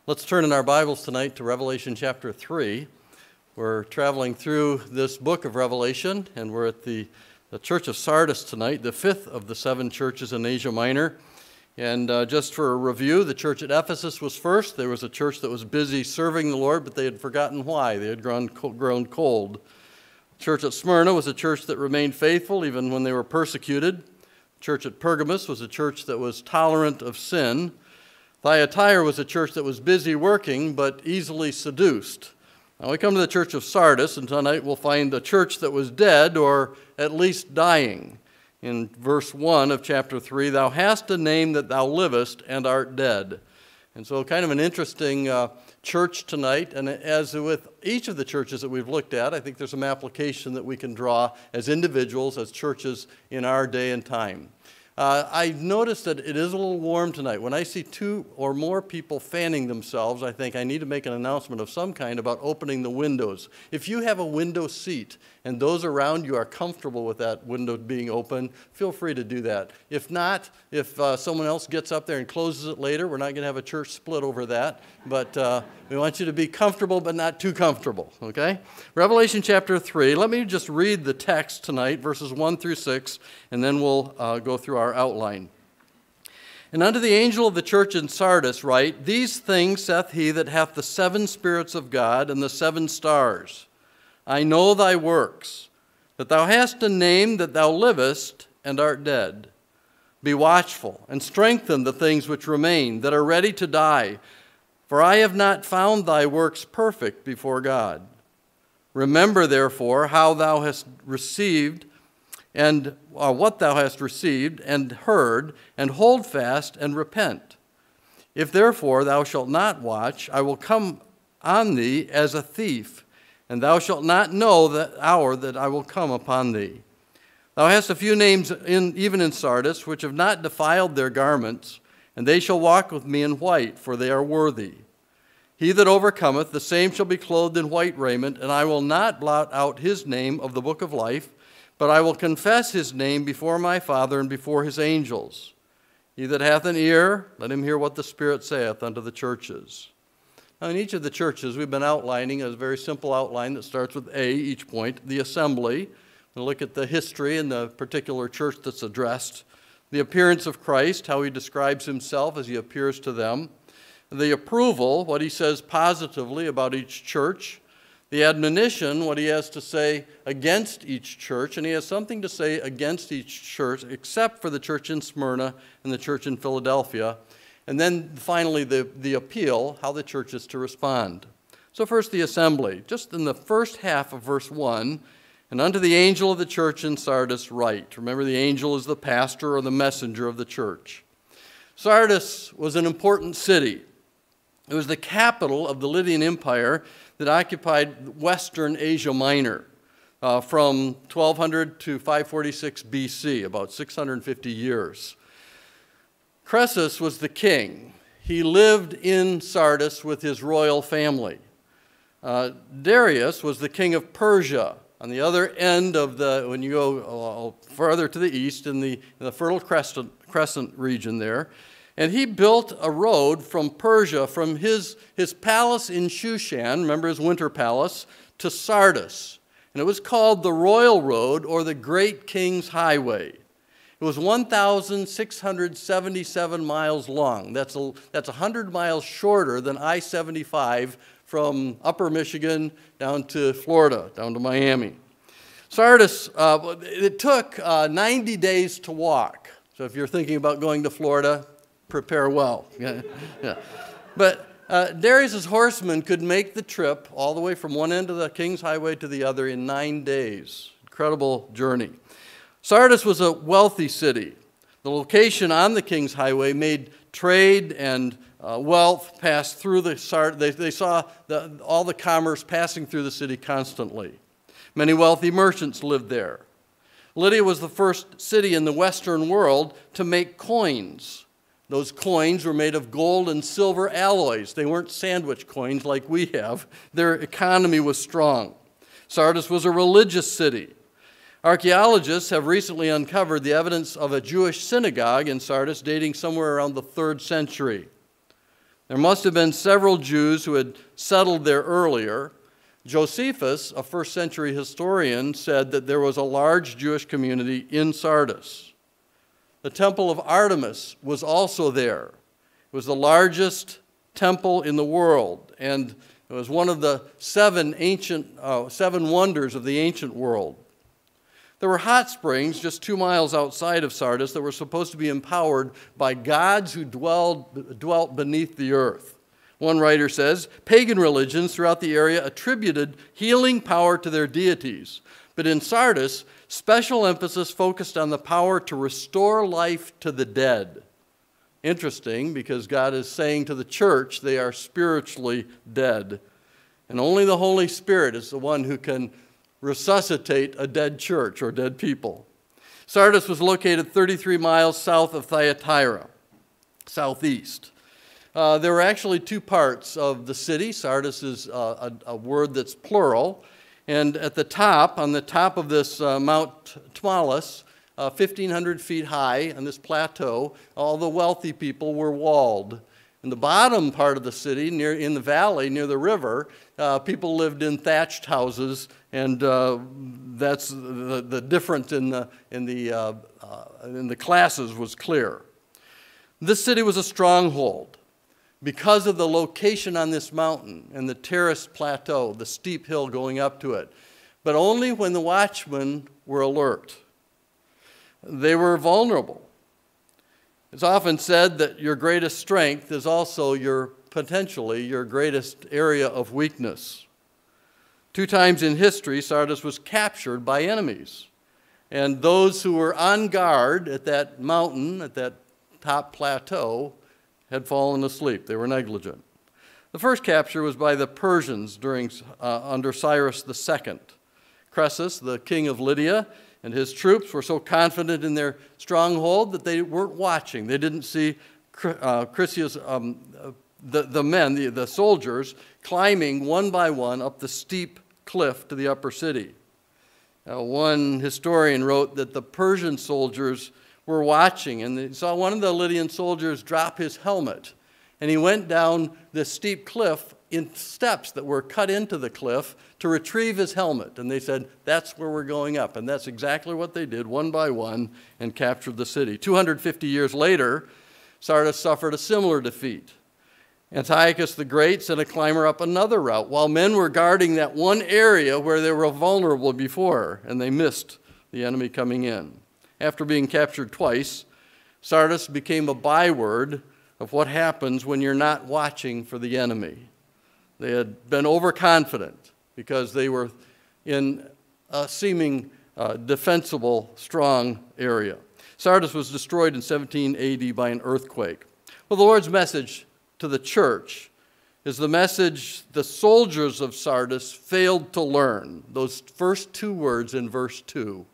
Let's turn in our Bibles tonight to Revelation chapter 3. We're traveling through this book of Revelation, and we're at the Church of Sardis tonight, the fifth of the seven churches in Asia Minor. And just for a review, the church at Ephesus was first. There was a church that was busy serving the Lord, but they had forgotten why. They had grown cold. The church at Smyrna was a church that remained faithful even when they were persecuted. The church at Pergamos was a church that was tolerant of sin. Thyatira was a church that was busy working, but easily seduced. Now we come to the church of Sardis, and tonight we'll find a church that was dead, or at least dying. In verse 1 of chapter 3, thou hast a name that thou livest and art dead. And so kind of an interesting church tonight, and as with each of the churches that we've looked at, I think there's some application that we can draw as individuals, as churches in our day and time. I noticed that it is a little warm tonight. When I see two or more people fanning themselves, I think I need to make an announcement of some kind about opening the windows. If you have a window seat and those around you are comfortable with that window being open, feel free to do that. If not, if someone else gets up there and closes it later, we're not going to have a church split over that. But we want you to be comfortable but not too comfortable, okay? Revelation chapter 3. Let me just read the text tonight, verses 1 through 6, and then we'll go through our outline. And unto the angel of the church in Sardis write, These things saith he that hath the seven spirits of God and the seven stars. I know thy works, that thou hast a name that thou livest and art dead. Be watchful, and strengthen the things which remain, that are ready to die. For I have not found thy works perfect before God. Remember, therefore, how thou hast received, and what thou hast received and heard, and hold fast and repent. If therefore thou shalt not watch, I will come on thee as a thief, and thou shalt not know the hour that I will come upon thee. Thou hast a few names even in Sardis, which have not defiled their garments, and they shall walk with me in white, for they are worthy. He that overcometh, the same shall be clothed in white raiment, and I will not blot out his name of the book of life, but I will confess his name before my Father and before his angels. He that hath an ear, let him hear what the Spirit saith unto the churches. Now, in each of the churches, we've been outlining a very simple outline that starts with A, each point, the assembly. We'll look at the history and the particular church that's addressed. The appearance of Christ, how he describes himself as he appears to them. The approval, what he says positively about each church. The admonition, what he has to say against each church. And he has something to say against each church, except for the church in Smyrna and the church in Philadelphia. And then finally the appeal, how the church is to respond. So first the assembly. Just in the first half of verse 1, and unto the angel of the church in Sardis write. Remember, the angel is the pastor or the messenger of the church. Sardis was an important city. It was the capital of the Lydian Empire that occupied western Asia Minor from 1200 to 546 BC, about 650 years. Croesus was the king. He lived in Sardis with his royal family. Darius was the king of Persia. On the other end of when you go farther to the east in the Fertile Crescent region there, and he built a road from Persia, from his palace in Shushan, remember his winter palace, to Sardis. And it was called the Royal Road, or the Great King's Highway. It was 1,677 miles long. That's 100 miles shorter than I-75 from upper Michigan down to Florida, down to Miami. Sardis, it took 90 days to walk. So if you're thinking about going to Florida, prepare well. Yeah. But Darius's horsemen could make the trip all the way from one end of the King's Highway to the other in 9 days. Incredible journey. Sardis was a wealthy city. The location on the King's Highway made trade and wealth pass through the Sardis. They saw all the commerce passing through the city constantly. Many wealthy merchants lived there. Lydia was the first city in the Western world to make coins. Those coins were made of gold and silver alloys. They weren't sandwich coins like we have. Their economy was strong. Sardis was a religious city. Archaeologists have recently uncovered the evidence of a Jewish synagogue in Sardis dating somewhere around the 3rd century. There must have been several Jews who had settled there earlier. Josephus, a first-century historian, said that there was a large Jewish community in Sardis. The temple of Artemis was also there. It was the largest temple in the world, and it was one of the seven wonders of the ancient world. There were hot springs just 2 miles outside of Sardis that were supposed to be empowered by gods who dwelt beneath the earth. One writer says, pagan religions throughout the area attributed healing power to their deities. But in Sardis, special emphasis focused on the power to restore life to the dead. Interesting, because God is saying to the church they are spiritually dead. And only the Holy Spirit is the one who can resuscitate a dead church or dead people. Sardis was located 33 miles south of Thyatira, southeast. There were actually two parts of the city. Sardis is a word that's plural. And at the top, on the top of this Mount Tmolus, 1,500 feet high on this plateau, all the wealthy people were walled. In the bottom part of the city, in the valley, near the river, people lived in thatched houses, and that's the difference in the classes was clear. This city was a stronghold because of the location on this mountain and the terraced plateau, the steep hill going up to it, but only when the watchmen were alert. They were vulnerable. It's often said that your greatest strength is also potentially your greatest area of weakness. 2 times in history, Sardis was captured by enemies. And those who were on guard at that mountain, at that top plateau, had fallen asleep. They were negligent. The first capture was by the Persians under Cyrus II. Croesus, the king of Lydia, and his troops were so confident in their stronghold that they weren't watching. They didn't see the soldiers, climbing one by one up the steep cliff to the upper city. One historian wrote that the Persian soldiers were watching, and they saw one of the Lydian soldiers drop his helmet, and he went down this steep cliff in steps that were cut into the cliff to retrieve his helmet. And they said, that's where we're going up. And that's exactly what they did, one by one, and captured the city. 250 years later, Sardis suffered a similar defeat. Antiochus the Great sent a climber up another route, while men were guarding that one area where they were vulnerable before, and they missed the enemy coming in. After being captured twice, Sardis became a byword of what happens when you're not watching for the enemy. They had been overconfident because they were in a seeming defensible, strong area. Sardis was destroyed in 17 AD by an earthquake. Well, the Lord's message to the church is the message the soldiers of Sardis failed to learn. Those first 2 words in verse 2,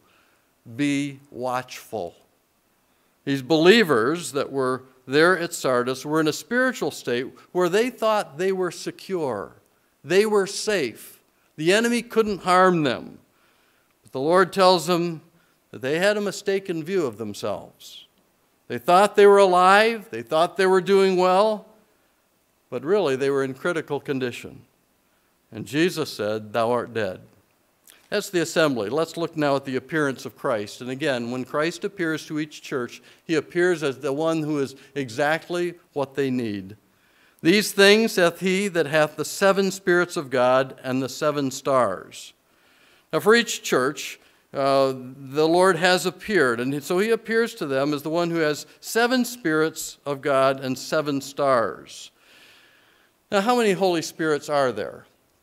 be watchful. These believers that were there at Sardis were in a spiritual state where they thought they were secure. They were safe. The enemy couldn't harm them. But the Lord tells them that they had a mistaken view of themselves. They thought they were alive. They thought they were doing well. But really, they were in critical condition. And Jesus said, thou art dead. That's the assembly. Let's look now at the appearance of Christ. And again, when Christ appears to each church, he appears as the one who is exactly what they need. These things hath he that hath the 7 spirits of God and the 7 stars. Now for each church, the Lord has appeared. And so he appears to them as the one who has 7 spirits of God and 7 stars. Now how many Holy Spirits are there?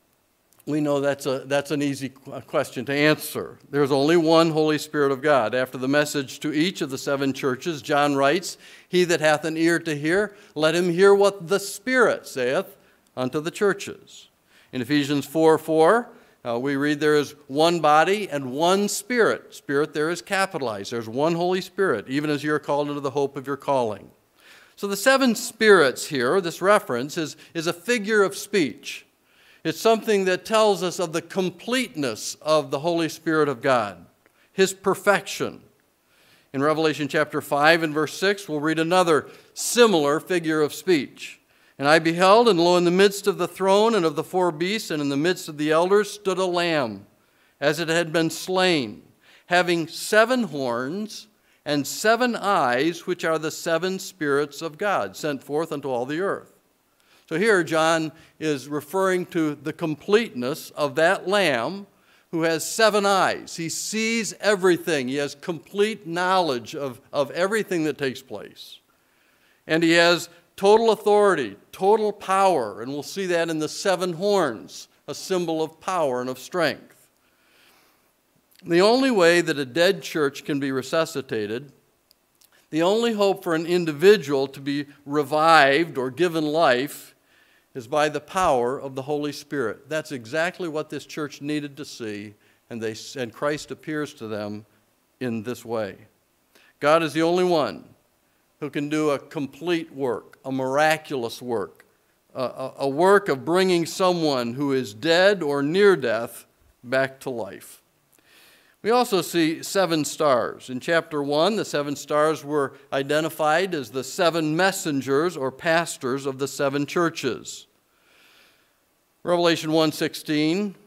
We know that's an easy question to answer. There's only one Holy Spirit of God. After the message to each of the 7 churches, John writes, he that hath an ear to hear, let him hear what the Spirit saith unto the churches. In Ephesians 4:4, we read there is one body and one Spirit. Spirit there is capitalized. There's one Holy Spirit, even as you are called into the hope of your calling. So the 7 spirits here, this reference, is a figure of speech. It's something that tells us of the completeness of the Holy Spirit of God, his perfection. In Revelation chapter 5 and verse 6, we'll read another similar figure of speech. And I beheld, and lo, in the midst of the throne and of the four beasts, and in the midst of the elders, stood a lamb, as it had been slain, having 7 horns and 7 eyes, which are the 7 spirits of God, sent forth unto all the earth. So here John is referring to the completeness of that lamb who has 7 eyes. He sees everything. He has complete knowledge of everything that takes place. And he has total authority, total power, and we'll see that in the 7 horns, a symbol of power and of strength. The only way that a dead church can be resuscitated, the only hope for an individual to be revived or given life, is by the power of the Holy Spirit. That's exactly what this church needed to see, and Christ appears to them in this way. God is the only one who can do a complete work, a miraculous work, a work of bringing someone who is dead or near death back to life. We also see 7 stars. In chapter 1, the 7 stars were identified as the 7 messengers or pastors of the 7 churches. Revelation 1:16,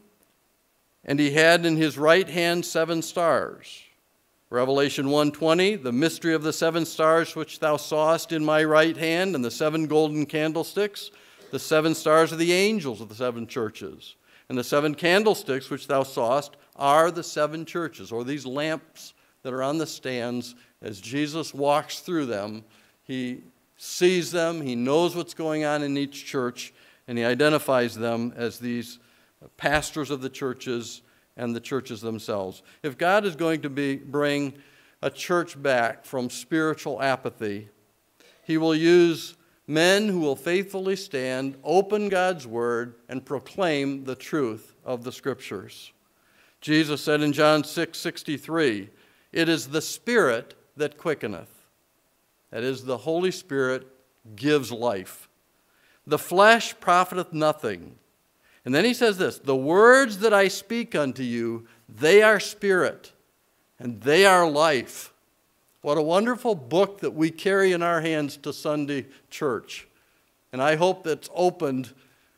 and he had in his right hand 7 stars. Revelation 1:20, the mystery of the 7 stars which thou sawest in my right hand, and the 7 golden candlesticks. The 7 stars are the angels of the 7 churches. And the 7 candlesticks which thou sawest are the 7 churches, or these lamps that are on the stands. As Jesus walks through them, he sees them, he knows what's going on in each church, and he identifies them as these pastors of the churches and the churches themselves. If God is going to bring a church back from spiritual apathy, he will use men who will faithfully stand, open God's word, and proclaim the truth of the Scriptures. Jesus said in John 6:63, "It is the Spirit that quickeneth." That is, the Holy Spirit gives life. "The flesh profiteth nothing." And then he says this, "The words that I speak unto you, they are spirit, and they are life." What a wonderful book that we carry in our hands to Sunday church. And I hope that's opened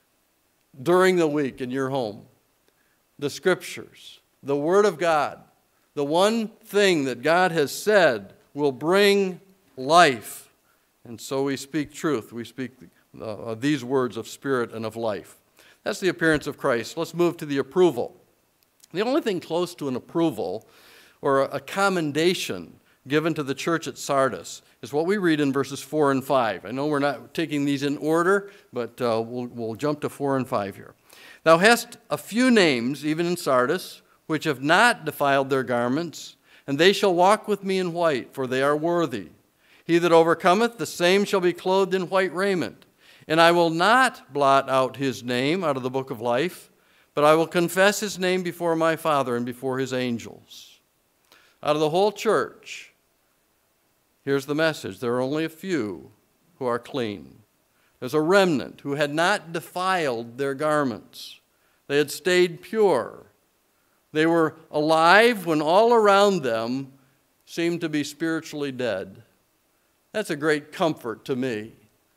during the week in your home. The Scriptures, the Word of God, the one thing that God has said will bring life. And so we speak truth. We speak these words of spirit and of life. That's the appearance of Christ. Let's move to the approval. The only thing close to an approval or a commendation given to the church at Sardis is what we read in verses 4 and 5. I know we're not taking these in order, but we'll jump to 4 and 5 here. "Thou hast a few names, even in Sardis, which have not defiled their garments, and they shall walk with me in white, for they are worthy. He that overcometh, the same shall be clothed in white raiment. And I will not blot out his name out of the book of life, but I will confess his name before my Father and before his angels." Out of the whole church, here's the message. There are only a few who are clean. There's a remnant who had not defiled their garments. They had stayed pure. They were alive when all around them seemed to be spiritually dead. That's a great comfort to me.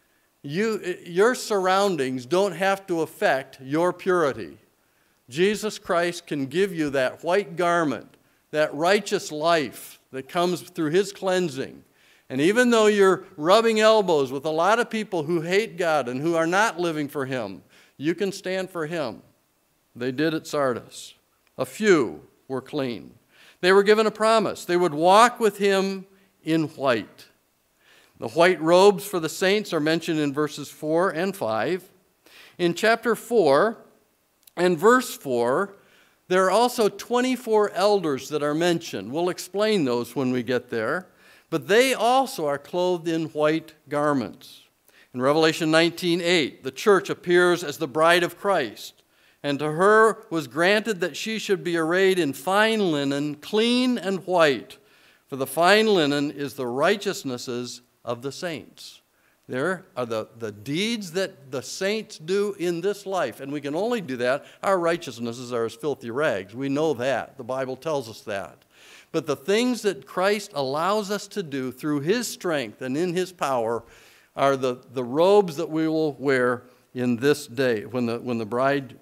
Your surroundings don't have to affect your purity. Jesus Christ can give you that white garment, that righteous life that comes through his cleansing. And even though you're rubbing elbows with a lot of people who hate God and who are not living for him, you can stand for him. They did at Sardis. A few were clean. They were given a promise. They would walk with him in white. The white robes for the saints are mentioned in verses 4 and 5. In chapter 4 and verse 4, there are also 24 elders that are mentioned. We'll explain those when we get there. But they also are clothed in white garments. In Revelation 19:8, the church appears as the bride of Christ. And to her was granted that she should be arrayed in fine linen, clean and white. For the fine linen is the righteousnesses of the saints. There are the deeds that the saints do in this life, and we can only do that. Our righteousnesses are as filthy rags. We know that. The Bible tells us that. But the things that Christ allows us to do through his strength and in his power are the robes that we will wear in this day, when the bride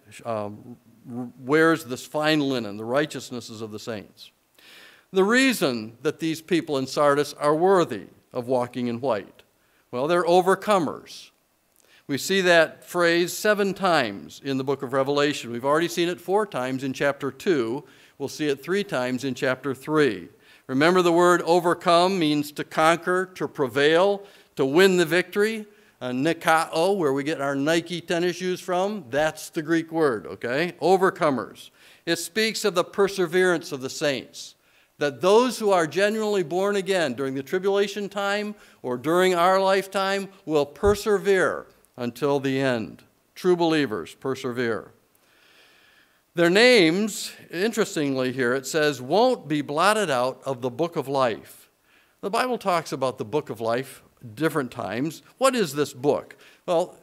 wears this fine linen, the righteousnesses of the saints. The reason that these people in Sardis are worthy of walking in white, well, they're overcomers. We see that phrase 7 times in the book of Revelation. We've already seen it 4 times in chapter 2. We'll see it 3 times in chapter 3. Remember, the word overcome means to conquer, to prevail, to win the victory. Nikao, where we get our Nike tennis shoes from, that's the Greek word, okay? Overcomers. It speaks of the perseverance of the saints, that those who are genuinely born again during the tribulation time or during our lifetime will persevere until the end. True believers persevere. Their names, interestingly here, it says, won't be blotted out of the book of life. The Bible talks about the book of life different times. What is this book? Well,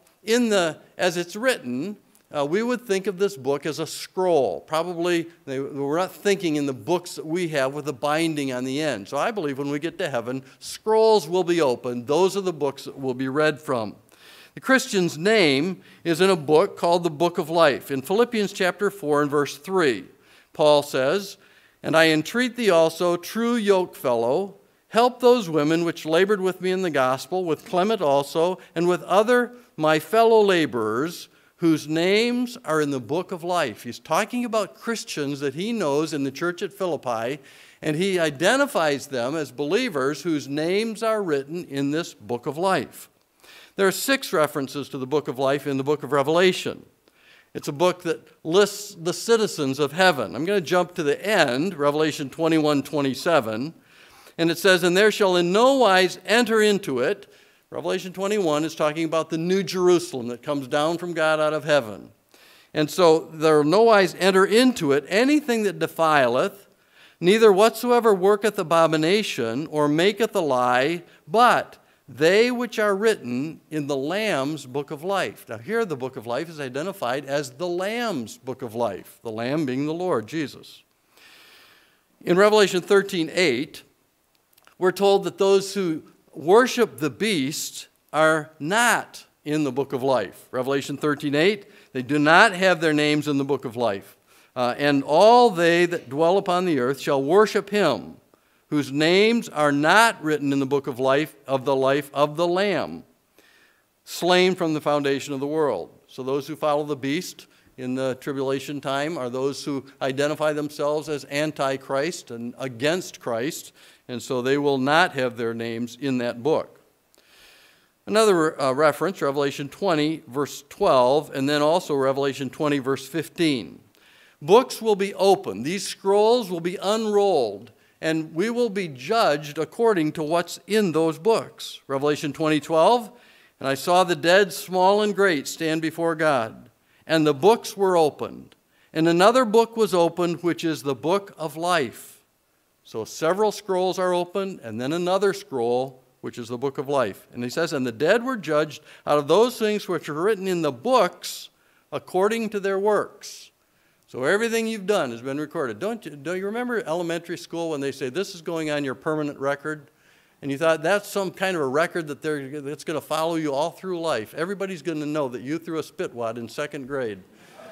as it's written, we would think of this book as a scroll. Probably we're not thinking in the books that we have with the binding on the end. So I believe when we get to heaven, scrolls will be opened. Those are the books that will be read from. The Christian's name is in a book called the Book of Life. In Philippians chapter 4 and verse 3, Paul says, "And I entreat thee also, true yokefellow, help those women which labored with me in the gospel, with Clement also, and with other my fellow laborers, whose names are in the book of life." He's talking about Christians that he knows in the church at Philippi, and he identifies them as believers whose names are written in this book of life. There are 6 references to the book of life in the book of Revelation. It's a book that lists the citizens of heaven. I'm going to jump to the end, Revelation 21:27. And it says, "And there shall in no wise enter into it." Revelation 21 is talking about the new Jerusalem that comes down from God out of heaven. And so there will no wise enter into it anything that defileth, neither whatsoever worketh abomination, or maketh a lie, but they which are written in the Lamb's book of life. Now here the book of life is identified as the Lamb's book of life, the Lamb being the Lord Jesus. In Revelation 13:8, we're told that those who worship the beast are not in the book of life. Revelation 13:8, they do not have their names in the book of life. And all they that dwell upon the earth shall worship him, whose names are not written in the book of life of the Lamb, slain from the foundation of the world. So those who follow the beast in the tribulation time are those who identify themselves as antichrist and against Christ, and so they will not have their names in that book. Another reference, Revelation 20, verse 12, and then also Revelation 20, verse 15. Books will be opened. These scrolls will be unrolled, and we will be judged according to what's in those books. Revelation 20:12, "And I saw the dead, small and great, stand before God, and the books were opened. And another book was opened, which is the book of life." So several scrolls are opened, and then another scroll, which is the book of life. And he says, "And the dead were judged out of those things which were written in the books according to their works." So everything you've done has been recorded. Don't you remember elementary school when they say, "This is going on your permanent record"? And you thought that's some kind of a record that's going to follow you all through life. Everybody's going to know that you threw a spitwad in 2nd grade.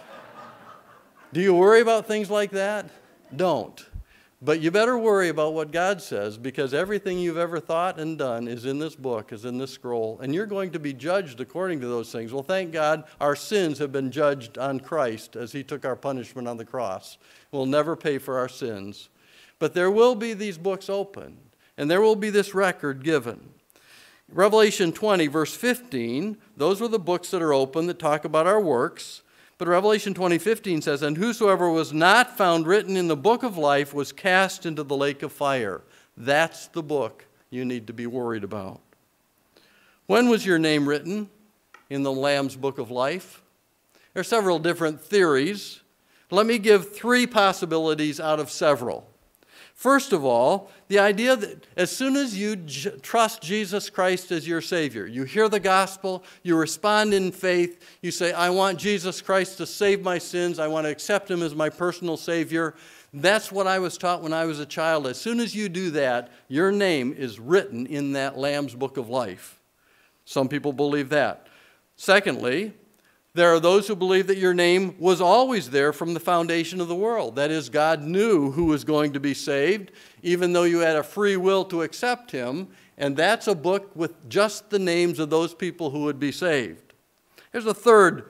Do you worry about things like that? Don't. But you better worry about what God says, because everything you've ever thought and done is in this book, is in this scroll, and you're going to be judged according to those things. Well, thank God our sins have been judged on Christ as he took our punishment on the cross. We'll never pay for our sins. But there will be these books opened, and there will be this record given. Revelation 20, verse 15, those are the books that are open that talk about our works. But Revelation 20:15 says, "And whosoever was not found written in the book of life was cast into the lake of fire." That's the book you need to be worried about. When was your name written in the Lamb's book of life? There are several different theories. Let me give 3 possibilities out of several. First of all, the idea that as soon as you trust Jesus Christ as your Savior, you hear the gospel, you respond in faith, you say, "I want Jesus Christ to save my sins, I want to accept him as my personal Savior." That's what I was taught when I was a child. As soon as you do that, your name is written in that Lamb's book of life. Some people believe that. Secondly, there are those who believe that your name was always there from the foundation of the world. That is, God knew who was going to be saved, even though you had a free will to accept him, and that's a book with just the names of those people who would be saved. Here's a third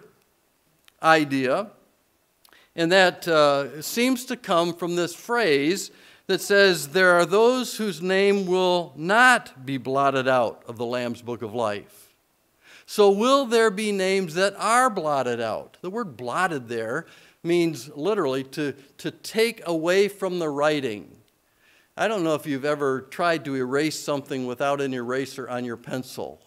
idea, and that seems to come from this phrase that says, there are those whose name will not be blotted out of the Lamb's Book of Life. So will there be names that are blotted out? The word blotted there means literally to take away from the writing. I don't know if you've ever tried to erase something without an eraser on your pencil.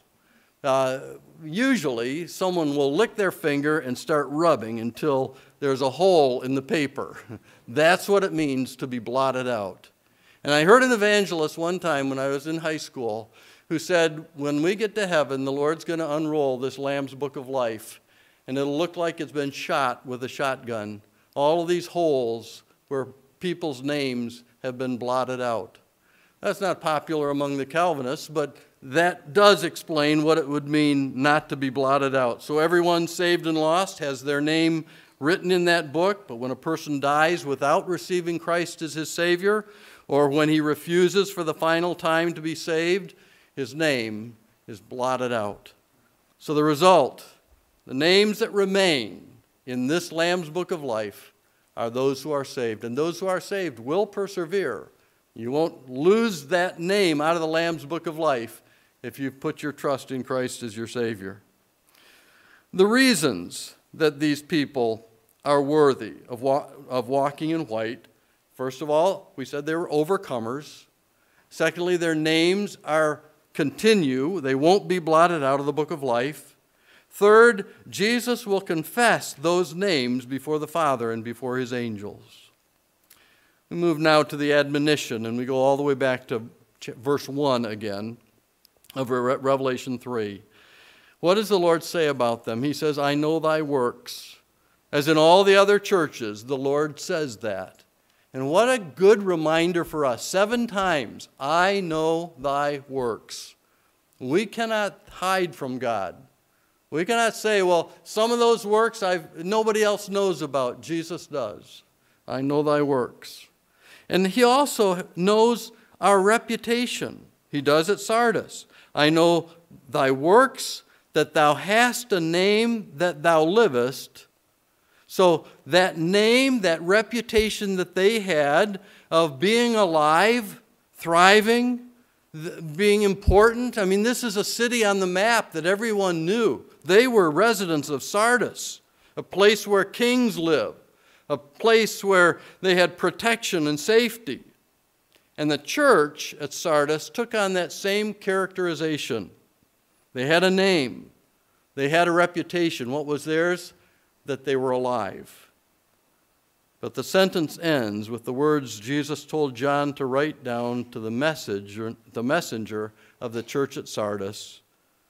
Usually someone will lick their finger and start rubbing until there's a hole in the paper. That's what it means to be blotted out. And I heard an evangelist one time when I was in high school who said, when we get to heaven, the Lord's going to unroll this Lamb's Book of Life, and it'll look like it's been shot with a shotgun. All of these holes where people's names have been blotted out. That's not popular among the Calvinists, but that does explain what it would mean not to be blotted out. So everyone saved and lost has their name written in that book, but when a person dies without receiving Christ as his Savior, or when he refuses for the final time to be saved, his name is blotted out. So the result, the names that remain in this Lamb's Book of Life are those who are saved. And those who are saved will persevere. You won't lose that name out of the Lamb's Book of Life if you've put your trust in Christ as your Savior. The reasons that these people are worthy of walking in white, first of all, we said they were overcomers. Secondly, their names continue. They won't be blotted out of the book of life. Third, Jesus will confess those names before the Father and before his angels. We move now to the admonition, and we go all the way back to verse 1 again of Revelation 3. What does the Lord say about them? He says, I know thy works. As in all the other churches, the Lord says that. And what a good reminder for us. 7 times, I know thy works. We cannot hide from God. We cannot say, well, some of those works nobody else knows about. Jesus does. I know thy works. And he also knows our reputation. He does at Sardis. I know thy works, that thou hast a name, that thou livest. So that name, that reputation that they had of being alive, thriving, being important. I mean, this is a city on the map that everyone knew. They were residents of Sardis, a place where kings live, a place where they had protection and safety. And the church at Sardis took on that same characterization. They had a name. They had a reputation. What was theirs? That they were alive. But the sentence ends with the words Jesus told John to write down to the messenger of the church at Sardis,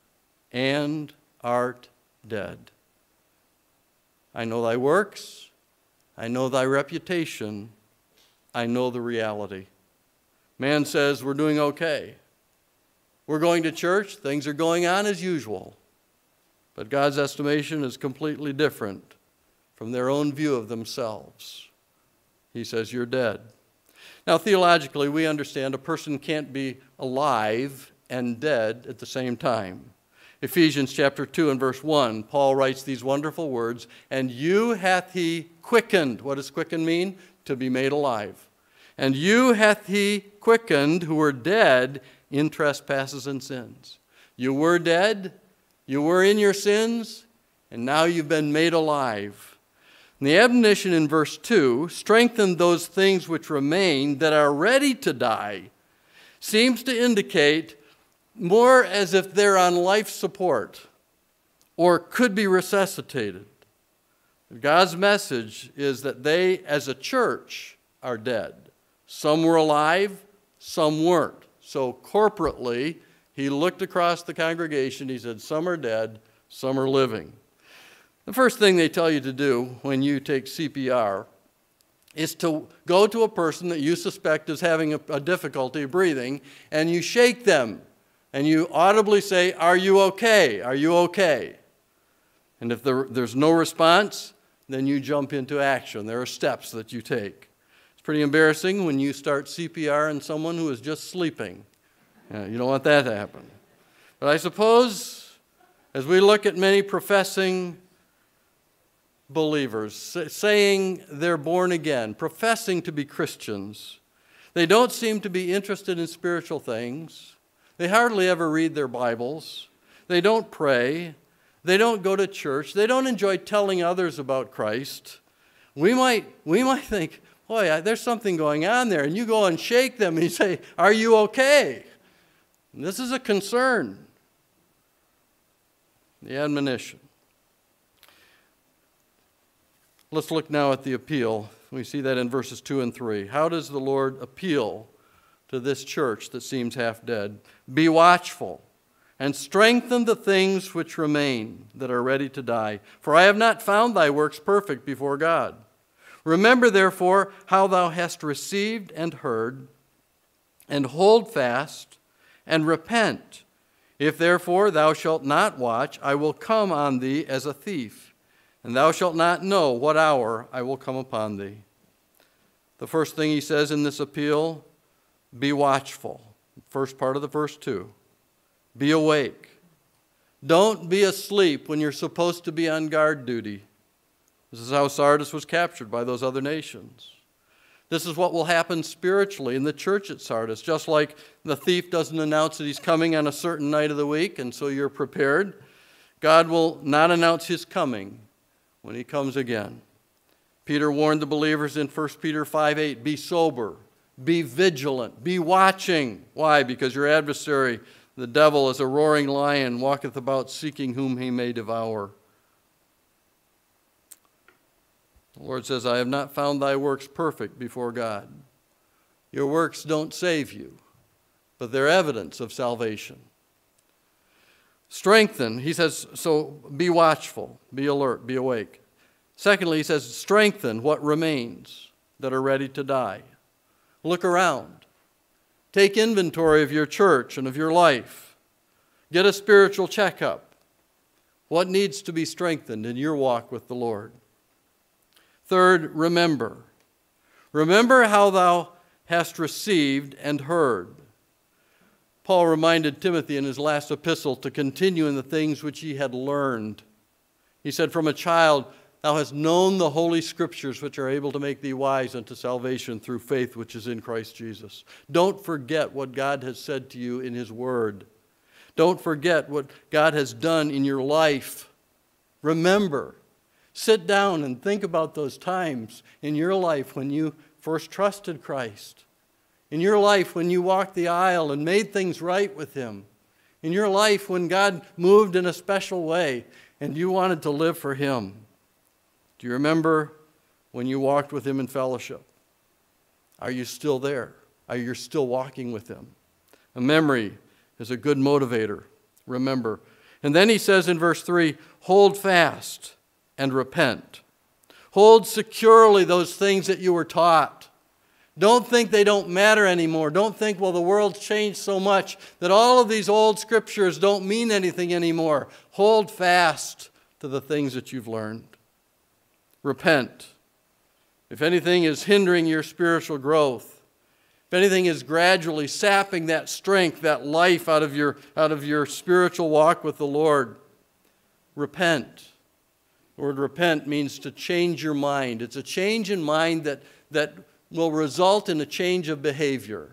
and art dead. I know thy works, I know thy reputation, I know the reality. Man says we're doing okay. We're going to church, things are going on as usual. But God's estimation is completely different from their own view of themselves. He says, you're dead. Now, theologically, we understand a person can't be alive and dead at the same time. Ephesians chapter 2 and verse 1, Paul writes these wonderful words, and you hath he quickened. What does quicken mean? To be made alive. And you hath he quickened who were dead in trespasses and sins. You were dead. You were in your sins, and now you've been made alive. And the admonition in verse 2, strengthen those things which remain that are ready to die, seems to indicate more as if they're on life support or could be resuscitated. God's message is that they, as a church, are dead. Some were alive, some weren't. So corporately, he looked across the congregation. He said, some are dead, some are living. The first thing they tell you to do when you take CPR is to go to a person that you suspect is having a difficulty breathing, and you shake them and you audibly say, "Are you okay? Are you okay?" And if there's no response, then you jump into action. There are steps that you take. It's pretty embarrassing when you start CPR on someone who is just sleeping. You don't want that to happen. But I suppose as we look at many professing believers saying they're born again, professing to be Christians, they don't seem to be interested in spiritual things. They hardly ever read their Bibles. They don't pray. They don't go to church. They don't enjoy telling others about Christ. We might think, boy, there's something going on there. And you go and shake them and you say, "Are you okay?" And this is a concern. The admonition. Let's look now at the appeal. We see that in verses 2 and 3. How does the Lord appeal to this church that seems half dead? Be watchful and strengthen the things which remain that are ready to die. For I have not found thy works perfect before God. Remember, therefore, how thou hast received and heard, and hold fast, and repent. If therefore thou shalt not watch, I will come on thee as a thief, and thou shalt not know what hour I will come upon thee. The first thing he says in this appeal, be watchful. First part of the verse 2. Be awake. Don't be asleep when you're supposed to be on guard duty. This is how Sardis was captured by those other nations. This is what will happen spiritually in the church at Sardis. Just like the thief doesn't announce that he's coming on a certain night of the week, and so you're prepared, God will not announce his coming when he comes again. Peter warned the believers in 1 Peter 5:8, be sober, be vigilant, be watching. Why? Because your adversary, the devil, as a roaring lion, walketh about seeking whom he may devour. The Lord says, I have not found thy works perfect before God. Your works don't save you, but they're evidence of salvation. Strengthen, he says, so be watchful, be alert, be awake. Secondly, he says, strengthen what remains that are ready to die. Look around. Take inventory of your church and of your life. Get a spiritual checkup. What needs to be strengthened in your walk with the Lord? Third, remember. Remember how thou hast received and heard. Paul reminded Timothy in his last epistle to continue in the things which he had learned. He said, from a child thou hast known the holy scriptures which are able to make thee wise unto salvation through faith which is in Christ Jesus. Don't forget what God has said to you in his word. Don't forget what God has done in your life. Remember. Sit down and think about those times in your life when you first trusted Christ. In your life when you walked the aisle and made things right with him. In your life when God moved in a special way and you wanted to live for him. Do you remember when you walked with him in fellowship? Are you still there? Are you still walking with him? A memory is a good motivator. Remember. And then he says in verse 3, hold fast and repent. Hold securely those things that you were taught. Don't think they don't matter anymore. Don't think, well, the world's changed so much that all of these old scriptures don't mean anything anymore. Hold fast to the things that you've learned. Repent. If anything is hindering your spiritual growth, if anything is gradually sapping that strength, that life out of your spiritual walk with the Lord, repent. The word repent means to change your mind. It's a change in mind that will result in a change of behavior.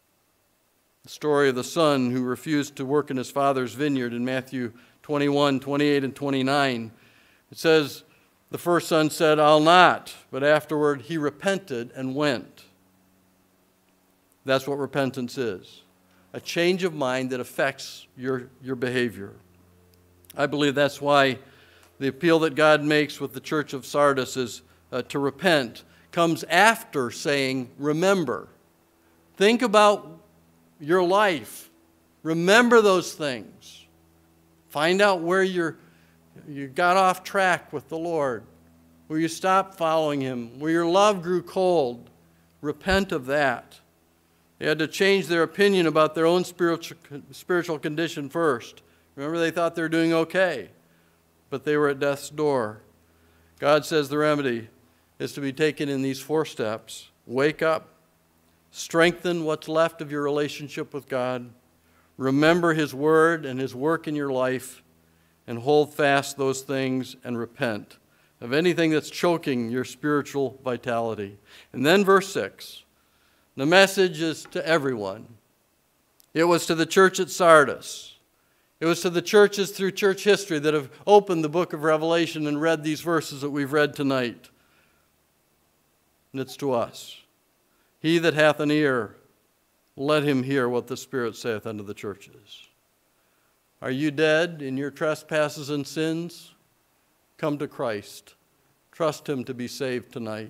The story of the son who refused to work in his father's vineyard in Matthew 21, 28, and 29. It says, the first son said, I'll not, but afterward he repented and went. That's what repentance is. A change of mind that affects your behavior. I believe that's why the appeal that God makes with the church of Sardis is to repent, comes after saying, remember. Think about your life. Remember those things. Find out where you got off track with the Lord, where you stopped following him, where your love grew cold. Repent of that. They had to change their opinion about their own spiritual condition first. Remember, they thought they were doing okay, but they were at death's door. God says the remedy is to be taken in these 4 steps. Wake up. Strengthen what's left of your relationship with God. Remember His word and His work in your life, and hold fast those things and repent of anything that's choking your spiritual vitality. And then verse 6, the message is to everyone. It was to the church at Sardis. It was to the churches through church history that have opened the book of Revelation and read these verses that we've read tonight. And it's to us. He that hath an ear, let him hear what the Spirit saith unto the churches. Are you dead in your trespasses and sins? Come to Christ. Trust Him to be saved tonight.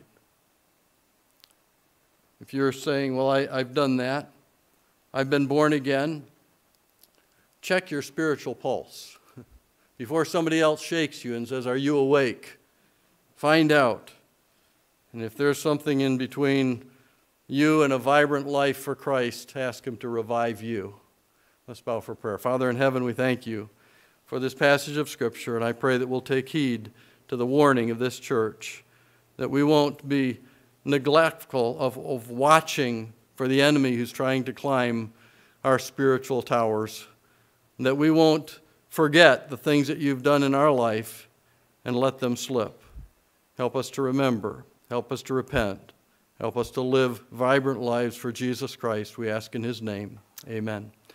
If you're saying, well, I've done that, I've been born again, check your spiritual pulse. Before somebody else shakes you and says, are you awake? Find out. And if there's something in between you and a vibrant life for Christ, ask Him to revive you. Let's bow for prayer. Father in heaven, we thank You for this passage of Scripture, and I pray that we'll take heed to the warning of this church, that we won't be neglectful of watching for the enemy who's trying to climb our spiritual towers, and that we won't forget the things that You've done in our life and let them slip. Help us to remember. Help us to repent. Help us to live vibrant lives for Jesus Christ. We ask in His name. Amen.